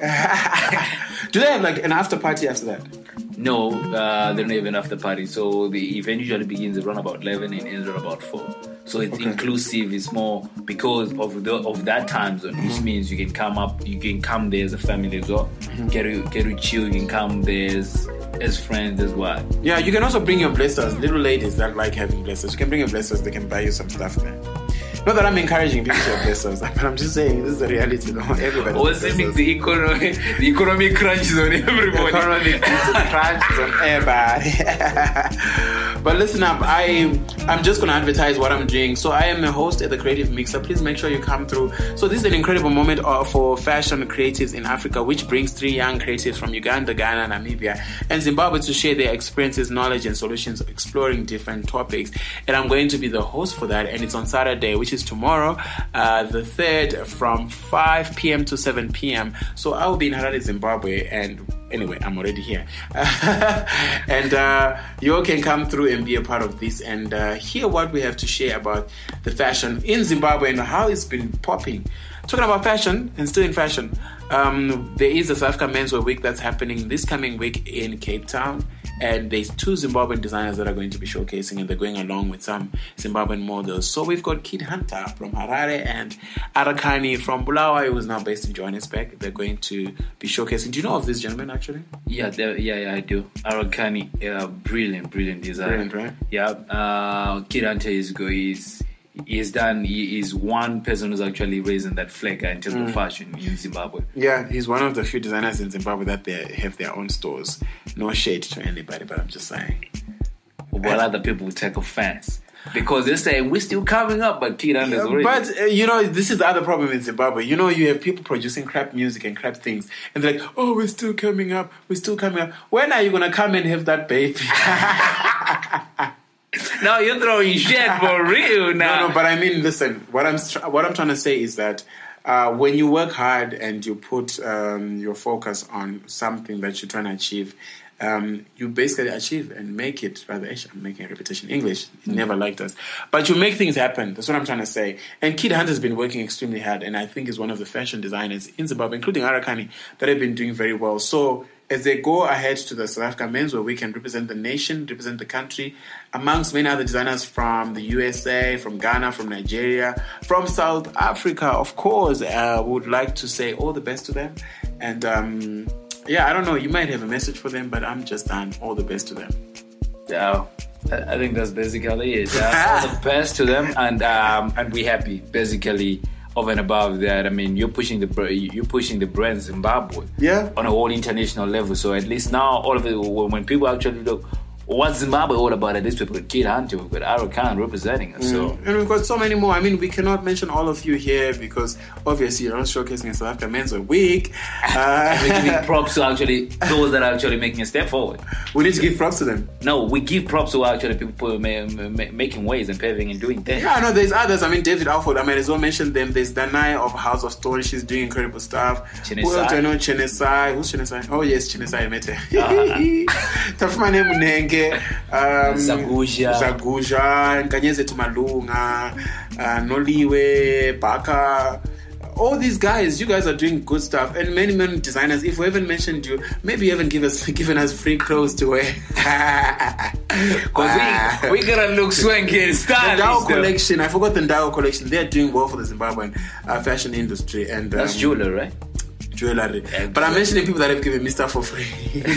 Do they have like an after party after that? No, uh, they don't have an after party. So the event usually begins around about eleven and ends around about four. So it's okay. Inclusive. It's more because of the of that time zone, mm-hmm. which means you can come up, you can come there as a family as well. Mm-hmm. Get to get to chill. You can come there as, as friends as well. Yeah, you can also bring your blessers. Little ladies that like having blessers, you can bring your blessers. They can buy you some stuff there. Not that I'm encouraging people to have blessers, but I'm just saying this is the reality. No, everybody. What's the economy? The economic crunch is on everybody. The economic crunch is on everybody. But listen up, I I'm just gonna advertise what I'm doing. So I am a host at the Creative Mixer. Please make sure you come through. So this is an incredible moment for fashion creatives in Africa, which brings three young creatives from Uganda, Ghana, Namibia, and Zimbabwe to share their experiences, knowledge, and solutions, exploring different topics. And I'm going to be the host for that. And it's on Saturday, which is tomorrow, uh, the third, from five p.m. to seven p.m. So I will be in Harare, Zimbabwe, and anyway, I'm already here. And uh, you all can come through and be a part of this and uh, hear what we have to share about the fashion in Zimbabwe and how it's been popping. Talking about fashion and still in fashion, um, there is a South Africa Menswear Week that's happening this coming week in Cape Town. And there's two Zimbabwean designers that are going to be showcasing, and they're going along with some Zimbabwean models. So we've got Kid Hunter from Harare and Arakani from Bulawayo, who's now based in Johannesburg. They're going to be showcasing. Do you know of this gentleman, actually? Yeah, yeah, yeah, I do. Arakani, yeah, brilliant, brilliant designer. Brilliant, right? Yeah. Uh, Kid Hunter is good. He's done, he is one person who's actually raising that flag in terms mm. of fashion in Zimbabwe. Yeah, he's one of the few designers in Zimbabwe that they have their own stores. No shade to anybody, but I'm just saying. Well, other people will take offense. Because they're saying, we're still coming up, but Kid Hunter's already. But, uh, you know, this is the other problem in Zimbabwe. You know, you have people producing crap music and crap things. And they're like, oh, we're still coming up. We're still coming up. When are you going to come and have that baby? No, you're throwing shit for real now. No, no, but I mean, listen, what I'm what I'm trying to say is that uh, when you work hard and you put um, your focus on something that you're trying to achieve, um, you basically achieve and make it. Rather, I'm making a repetition. English mm-hmm. never liked us, but you make things happen. That's what I'm trying to say. And Kid Hunter's been working extremely hard, and I think is one of the fashion designers in Zimbabwe, including Arakani, that have been doing very well. So as they go ahead to the South Africa Menswear Week and represent the nation, represent the country, amongst many other designers from the U S A, from Ghana, from Nigeria, from South Africa, of course, I uh, would like to say all the best to them. And um, yeah, I don't know, you might have a message for them, but I'm just done. All the best to them. Yeah, I think that's basically it. Yeah. All the best to them, and um, and we happy, basically. Over and above that, I mean, you're pushing the you're pushing the brand Zimbabwe, yeah, on a whole international level. So at least now, all of it, when people actually look, what's Zimbabwe all about? At least we've got Kid Hunter, we've got Aro Khan representing us. So, and we've got so many more. I mean, we cannot mention all of you here because obviously you're not showcasing in South Africa Men's Week. Uh, we're giving props to actually those that are actually making a step forward. We need to give props to them. No, we give props to actually people ma- ma- making ways and paving and doing things. Yeah, no, there's others. I mean, David Alford, I might as well mention them. There's Danai of House of Stone. She's doing incredible stuff. Chinesai. Who else do I know? Chinesai. Who's Chinesai? Oh, yes, Chinesai Mete. Tafumane Munenge. Um, Zaguja. Zaguja. Nkanyeze Tumalunga. Uh, Noliwe. Baka. All these guys, you guys are doing good stuff, and many, many designers. If we haven't mentioned you, maybe you haven't given us given us free clothes to wear. Because we, we gotta look swanky and stylish. The Ndao collection, I forgot the Ndao collection. They're doing well for the Zimbabwean uh, fashion industry, and um, that's jewelry, right? Jewelry. Yeah, but I'm mentioning people that have given me stuff for free.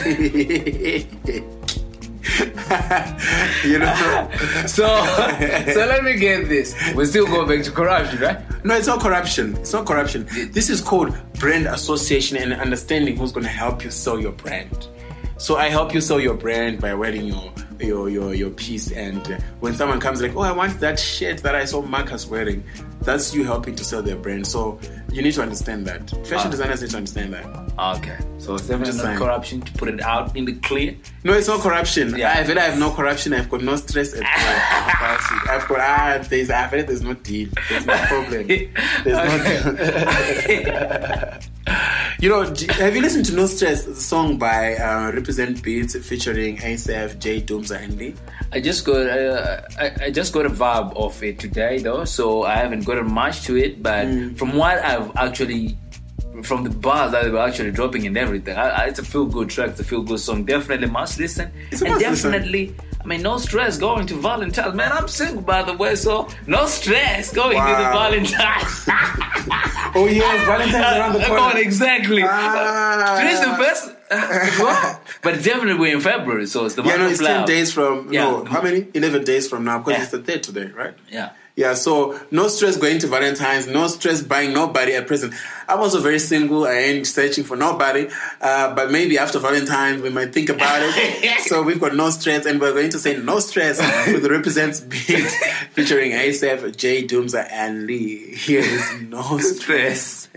You know. So, so let me get this. We're still going back to corruption, right? No, it's not corruption. It's not corruption. This is called brand association and understanding who's going to help you sell your brand. So I help you sell your brand by wearing your your your, your piece, and uh, when someone comes like, oh, I want that shirt that I saw Marcus wearing, that's you helping to sell their brand. So you need to understand that. Fashion uh, designers need to understand that. Okay. So it's definitely not saying. Corruption, to put it out in the clear. No, it's not corruption. Yeah. I feel I have no corruption. I've got no stress at all. I've got ah, there's I feel there's no deal. There's no problem. There's no. You know, have you listened to No Stress, the song by uh, Represent Beats featuring ASAP, J Doomza, and Lee? I just got uh, I, I just got a vibe of it today though, so I haven't gotten much to it. But mm. from what I've actually, from the bars that they were actually dropping and everything, I, I, it's a feel good track, it's a feel good song. Definitely must listen, it's a and must definitely. Listen. I mean, no stress going to Valentine's. Man, I'm single, by the way, so no stress going wow. to the Valentine's. Oh, yes, Valentine's around the corner. Oh, exactly. Ah. Today's the first. Uh, but definitely we're in February, so it's the month yeah, no, of it's flower. ten days from, yeah. no, how many? eleven days from now, because yeah. it's the third today, right? Yeah. Yeah, so no stress going to Valentine's, no stress buying nobody a present. I'm also very single. I ain't searching for nobody. Uh, but maybe after Valentine's, we might think about it. So we've got No Stress, and we're going to say No Stress with the Represents Beat featuring ASAP, J Doomza, and Lee. Here is No Stress.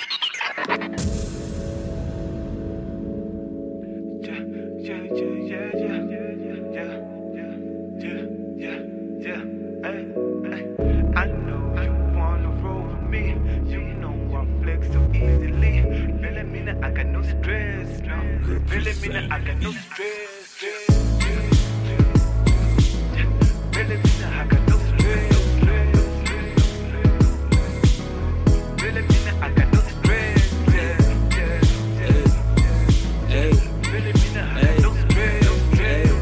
I got no stress, no. Really mean I got no stress. Really mean I got no stress. Really mean I got no stress. Really mean I got no stress.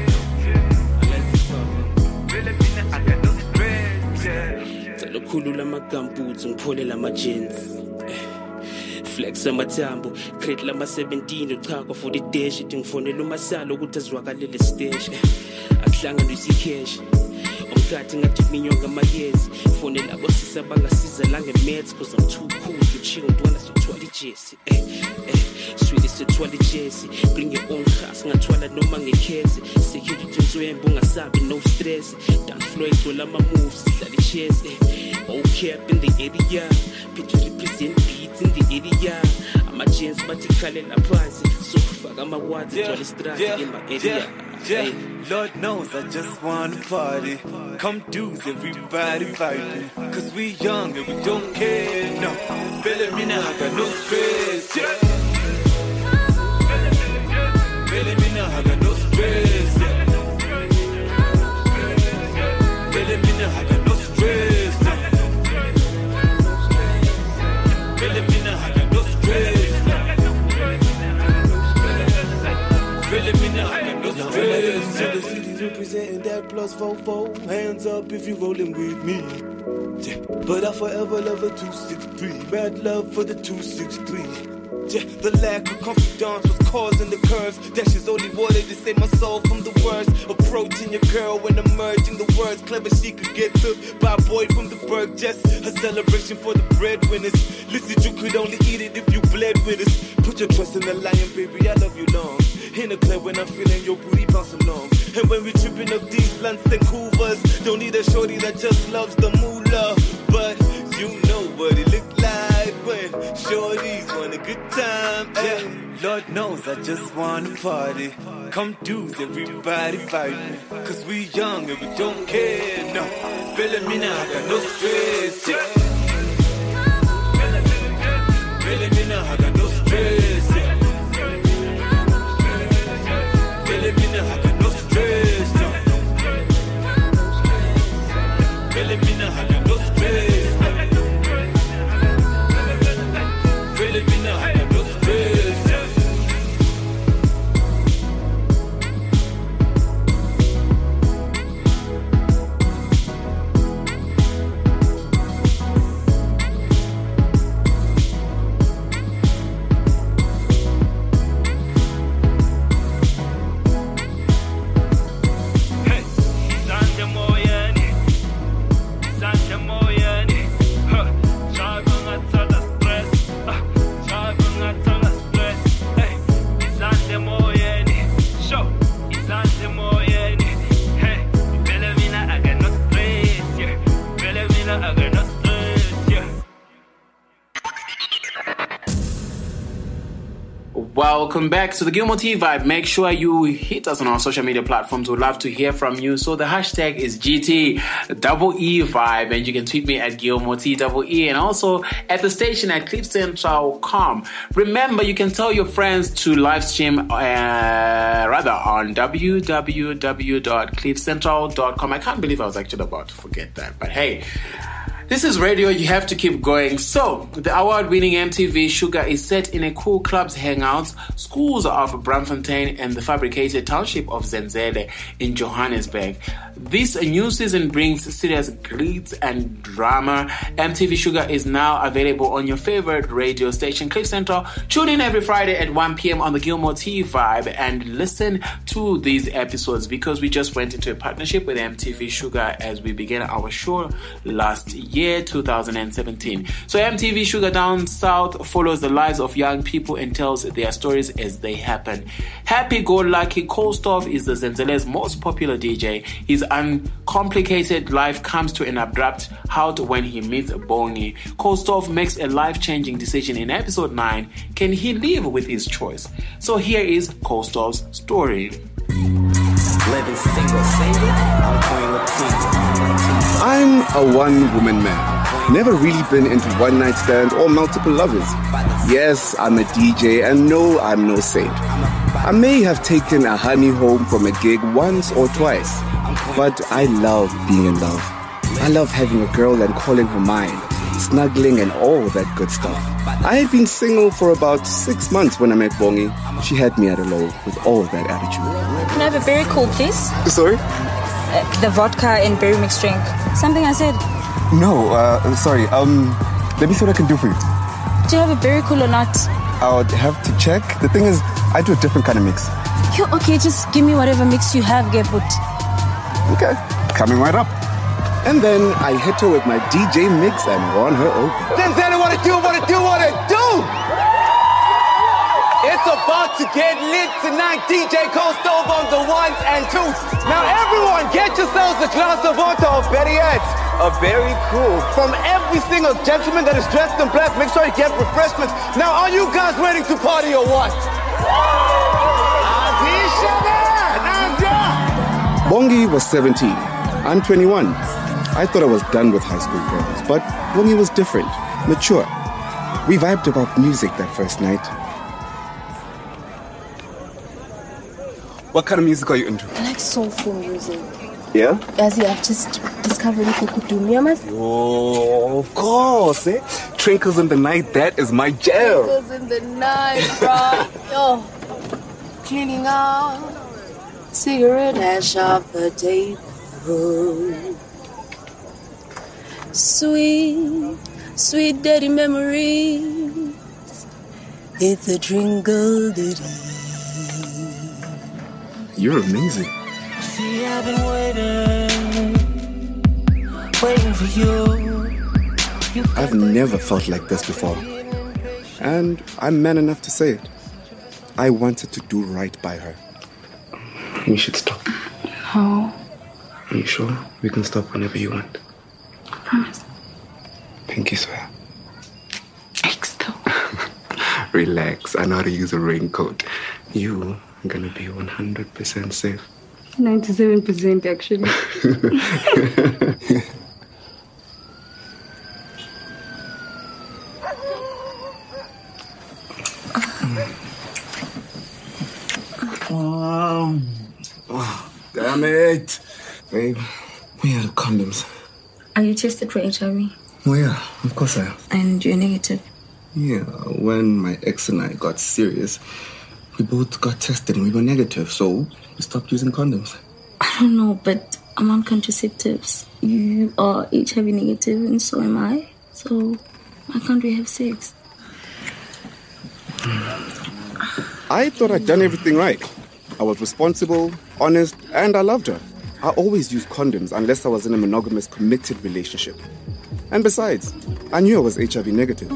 Really mean I got no stress. Talokhulula amagamboots ngipholela ama-jeans. Flex amathambo crate lama seventeen uchakwa for the dash ithi ngifonela umasalo ukuthi azwakalele stage akuhlangana isicash umkhathi ngathi minyonga amayezi fonela abosisa bangasiza la ngemeds cause I'm too cool to chill ntwana sokuthwala ijesi eh eh sweet sokuthwala ijesi bring your own gas ngathwala noma ngekhezi security nsoyembo ungasabi no stress dance floor igcola ama moves sidlala ichess okay up in the area picture represent beats in the area ama jeans bathi khalela phansi sokufaka ama words egcwala istrati in my area. Yeah, Lord knows I just wanna party. Come dudes, everybody vibing. Cause we young and we don't care. No, feeling me now, I got no stress. Yeah. Feeling me now, I got no stress. Yeah. Feeling me now, I got no stress. Yeah. Feeling me now, I got no stress. Yeah. Feeling me now, I got no stress. To the city representing that plus four four. Hands up if you rolling with me. Yeah. But I forever love a two six three. Mad love for the two six three. Yeah, the lack of confidence was causing the curves. Dashes only water to save my soul from the worst. Approaching your girl when emerging the words. Clever she could get took by a boy from the burg. Just a celebration for the breadwinners. Listen, you could only eat it if you bled with us. Put your trust in the lion, baby, I love you long. In the club when I'm feeling your booty bounce along. And when we tripping up these blunts and cougars, don't need a shorty that just loves the moolah. But you know what it look like when shorties want a good time. Yeah, Lord knows I just wanna party. Come dudes, everybody vibing. Cause we young and we don't care, no. Feeling me now, I got no stress, yeah. Feeling me now, I got no stress, yeah. Feeling me now, I got no stress, yeah. Feeling me now, I got no stress, yeah. Feeling me now, I got no stress, yeah. Welcome back to the Gilmore T Vibe. Make sure you hit us on our social media platforms. We'd love to hear from you. So the hashtag is G T double E Vibe, and you can tweet me at Gilmore T double E, and also at the station at cliff central dot com. Remember, you can tell your friends to live stream uh, rather on w w w dot cliff central dot com. I can't believe I was actually about to forget that, but hey. This is radio, you have to keep going. So, the award-winning M T V Sugar is set in a cool club's hangouts, schools of Braamfontein and the fabricated township of Zenzele in Johannesburg. This new season brings serious glitz and drama. M T V Sugar is now available on your favorite radio station, Cliff Central. Tune in every Friday at one p.m. on the Gilmore T Vibe and listen to these episodes, because we just went into a partnership with M T V Sugar as we began our show last year, two thousand seventeen. So M T V Sugar Down South follows the lives of young people and tells their stories as they happen. Happy Go Lucky Koolstof is the Zenzele's most popular D J. His uncomplicated life comes to an abrupt halt when he meets Bongi. Koolstof makes a life-changing decision in episode nine. Can he live with his choice? So here is Koolstof's story. Living single, single, I'm Queen Latifah. I'm a one-woman man. Never really been into one-night stand or multiple lovers. Yes, I'm a D J, and no, I'm no saint. I may have taken a honey home from a gig once or twice, but I love being in love. I love having a girl and calling her mine, snuggling and all that good stuff. I had been single for about six months when I met Bongi. She had me at a low with all that attitude. Can I have a berry cool, please? Sorry? Uh, the vodka and berry mixed drink. Something I said. No, uh, sorry. Um, let me see what I can do for you. Do you have a berry cool or not? I would have to check. The thing is, I do a different kind of mix. Yo, okay, just give me whatever mix you have, Geput. Okay, coming right up. And then I hit her with my D J mix and won her over. Zenzele, what it do, what it do, what it do? It's about to get lit tonight. D J Koolstof on the ones and twos. Now everyone, get yourselves a glass of water, or better yet, a very cool. From every single gentleman that is dressed in black, make sure you get refreshments. Now, are you guys ready to party or what? Bongi was seventeen. I'm twenty-one. I thought I was done with high school girls, but Bongi was different, mature. We vibed about music that first night. What kind of music are you into? I like soulful music. Yeah? As you have just discovered Kukudumiamas. Oh, of course, eh? Twinkles in the Night, that is my jam. Twinkles in the night, bro. Yo, cleaning up, cigarette ash off the table. Sweet, sweet dirty memories It's a tringle. You're amazing. See, I've been waiting, waiting for you. you I've never felt like this before. And I'm man enough to say it. I wanted to do right by her. You should stop. No. Are you sure? We can stop whenever you want. I promise. Pinky swear. X though. Relax. I know how to use a raincoat. You are gonna be one hundred percent safe. ninety-seven percent actually. Um, oh, damn it. Babe, we had condoms. Are you tested for H I V? Oh yeah, of course I am. And you're negative? Yeah, when my ex and I got serious, we both got tested and we were negative, so we stopped using condoms. I don't know, but I'm on contraceptives. You are H I V negative and so am I. So why can't we have sex? I thought I'd done everything right. I was responsible, honest, and I loved her. I always used condoms unless I was in a monogamous, committed relationship. And besides, I knew I was H I V negative.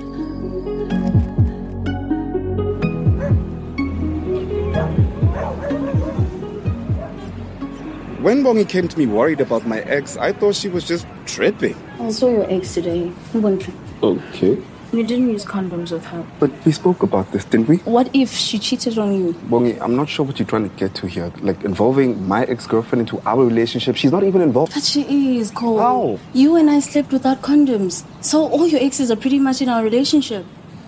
When Bongi came to me worried about my ex, I thought she was just tripping. I saw your ex today. Okay. You didn't use condoms with her. But we spoke about this, didn't we? What if she cheated on you? Bongi, I'm not sure what you're trying to get to here. Like, involving my ex-girlfriend into our relationship. She's not even involved. But she is, Cole. How? You and I slept without condoms. So all your exes are pretty much in our relationship.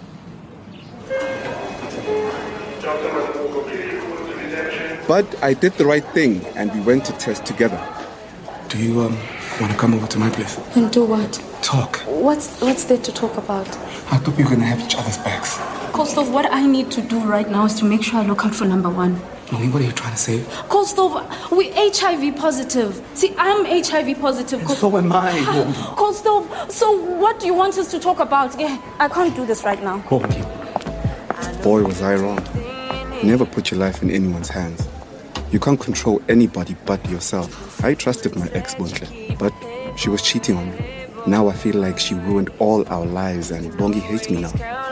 But I did the right thing, and we went to test together. Do you um want to come over to my place? And do what? Talk. What's what's there to talk about? I thought we were going to have each other's backs. Kostov, what I need to do right now is to make sure I look out for number one. Mommy, what are you trying to say? Kostov, we're H I V positive. See, I'm H I V positive. And so am I. Kostov, so what do you want us to talk about? Yeah, I can't do this right now. Mommy. Boy, was I wrong. Never put your life in anyone's hands. You can't control anybody but yourself. I trusted my ex, Bontle, but she was cheating on me. Now I feel like she ruined all our lives and Bongi hates me now.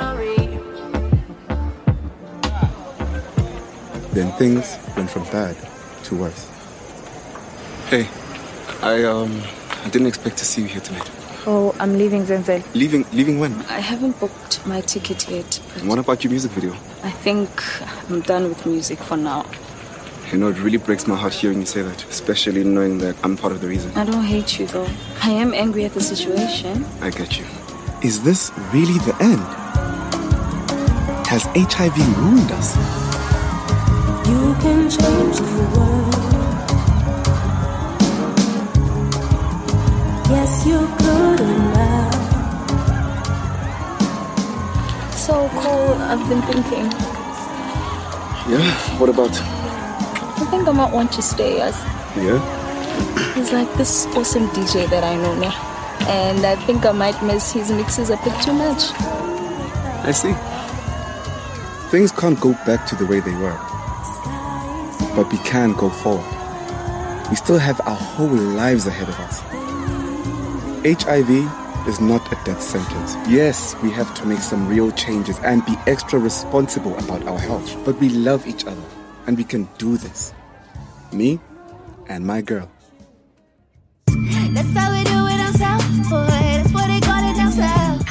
Then things went from bad to worse. Hey, I um I didn't expect to see you here tonight. Oh, I'm leaving Zenzel. Leaving leaving when? I haven't booked my ticket yet. And what about your music video? I think I'm done with music for now. You know, it really breaks my heart hearing you say that, especially knowing that I'm part of the reason. I don't hate you, though. I am angry at the situation. I get you. Is this really the end? Has H I V ruined us? You can change the world. Yes, you're good enough. So, Cole, I've been thinking. Yeah? What about? I think I might want to stay as Yeah? he's like this awesome D J that I know now. And I think I might miss his mixes a bit too much. I see. Things can't go back to the way they were. But we can go forward. We still have our whole lives ahead of us. H I V is not a death sentence. Yes, we have to make some real changes and be extra responsible about our health. But we love each other. And we can do this. Me and my girl. That's how we do it down south, boy. That's what they call it down south.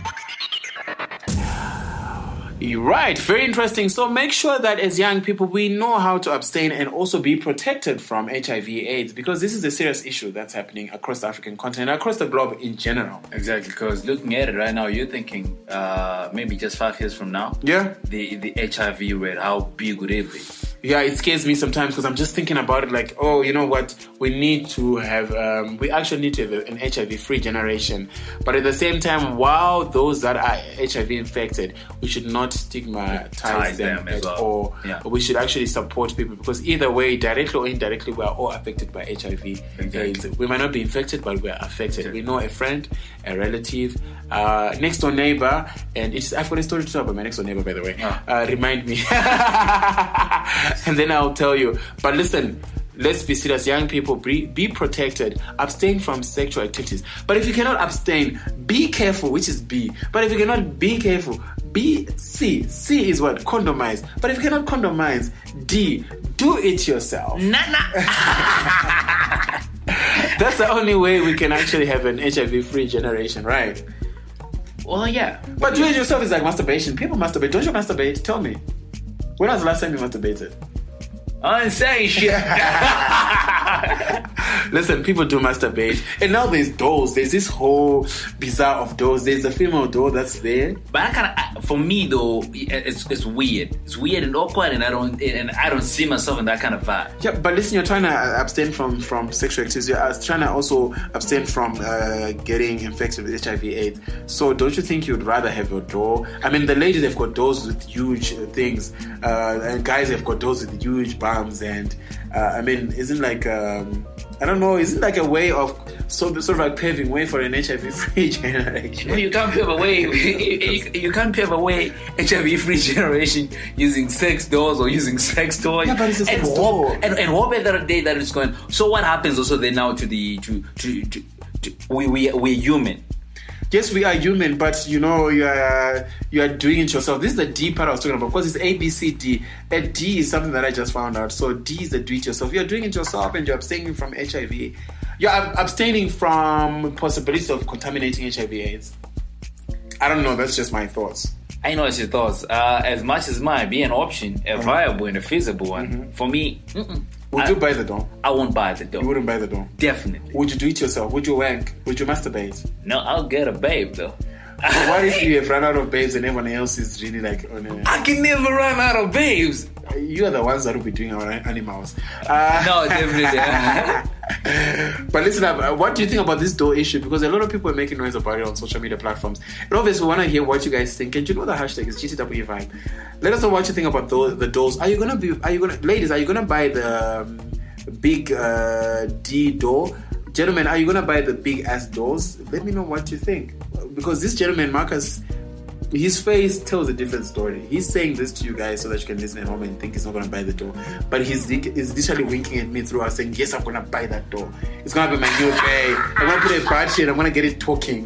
You're right, very interesting. So make sure that as young people, we know how to abstain and also be protected from H I V AIDS, because this is a serious issue that's happening across the African continent, across the globe in general. Exactly, because looking at it right now, you're thinking uh, maybe just five years from now, yeah, the, the H I V rate, how big would it be? Yeah, it scares me sometimes because I'm just thinking about it like, oh, you know what? We need to have, um, we actually need to have an H I V-free generation. But at the same time, while those that are H I V infected, we should not stigmatize them, them at well. all. Yeah. We should actually support people because either way, directly or indirectly, we are all affected by H I V. Exactly. AIDS. We might not be infected, but we are affected. We know a friend, a relative, uh, next door neighbor, and it's, I've got a story to tell about my next door neighbor, by the way. Oh. Uh, remind me. And then I'll tell you. But listen, let's be serious. Young people, be, be protected. Abstain from sexual activities. But if you cannot abstain, be careful, which is B. But if you cannot be careful, be C. C is what? Condomize. But if you cannot condomize, D. Do it yourself. Nah, nah. That's the only way we can actually have an H I V-free generation, right? Well, yeah. But do it yourself is like masturbation. People masturbate. Don't you masturbate? Tell me. When was the last time you masturbated? I ain't saying shit. Listen, people do masturbate. And now there's dolls. There's this whole bizarre of dolls. There's a female doll that's there. But I kind of, for me though, it's it's weird. It's weird and awkward, and I don't and I don't see myself in that kind of vibe. Yeah, but listen, you're trying to abstain from, from sexual activities. You're trying to also abstain from uh, getting infected with H I V/AIDS. So don't you think you'd rather have your doll? I mean, the ladies have got dolls with huge things, uh, and guys have got dolls with huge bums, and uh, I mean, isn't like um, I don't know, isn't like a way of so, sort of like paving way for an H I V-free generation? No, you can't pave a way. you, you, you can't pave a way H I V-free generation using sex dolls or using sex toys. Yeah, but it's a sex and doll. Hope, and, and hope at the day that it's going. So what happens also then now to the to to, to, to we we we're human. Yes, we are human, but you know, you are you are doing it yourself. This is the D part I was talking about because it's A, B, C, D. A D is something that I just found out. So D is the do it yourself. You're doing it yourself and you're abstaining from H I V. You're abstaining from possibilities of contaminating H I V/AIDS. I don't know. That's just my thoughts. I know it's your thoughts. Uh, as much as mine be an option, a mm-hmm. viable and a feasible one, mm-hmm. for me, mm-mm. Would I, you buy the doll? I won't buy the doll. You wouldn't buy the doll? Definitely. Would you do it yourself? Would you wank? Would you masturbate? No, I'll get a babe though. What if you have run out of babes and everyone else is really like on a... I can never run out of babes. You are the ones that will be doing our animals. Uh, no, definitely. But listen up, what do you think about this doll issue? Because a lot of people are making noise about it on social media platforms. And obviously we want to hear what you guys think. And you know the hashtag is G T W Vibe. Let us know what you think about the, the dolls. Are you gonna be? Are you gonna, ladies? Are you gonna buy the um, big uh, D doll? Gentlemen, are you gonna buy the big ass dolls? Let me know what you think. Because this gentleman, Marcus, his face tells a different story. He's saying this to you guys so that you can listen at home and think he's not going to buy the doll. But he's, he's literally winking at me through us saying, yes, I'm going to buy that doll. It's going to be my new babe. I'm going to put a battery and I'm going to get it talking.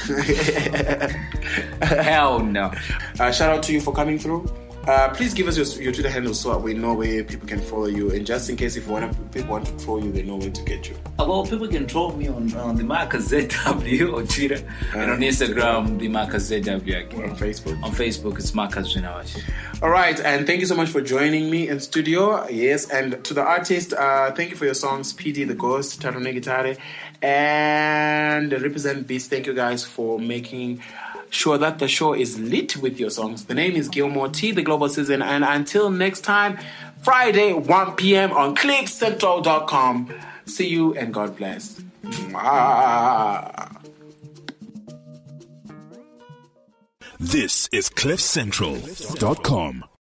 Hell no. Uh, shout out to you for coming through. Uh, please give us your, your Twitter handle so we know where people can follow you. And just in case if want to, people want to troll you, they know where to get you. Well, people can troll me on, on the Marcus Z W on Twitter uh, and on Instagram, the Marcus Z W again. On Facebook. On Facebook, it's Marcus Zinawashi. All right, and thank you so much for joining me in studio. Yes, and to the artist, uh, thank you for your songs, P D The Ghost, Tarone Guitare, and Represent Beats. Thank you guys for making sure that the show is lit with your songs. The name is Gilmore T, the Global Citizen, and until next time, Friday, one p.m. on click central dot com. See you and God bless. Mwah. This is cliff central dot com.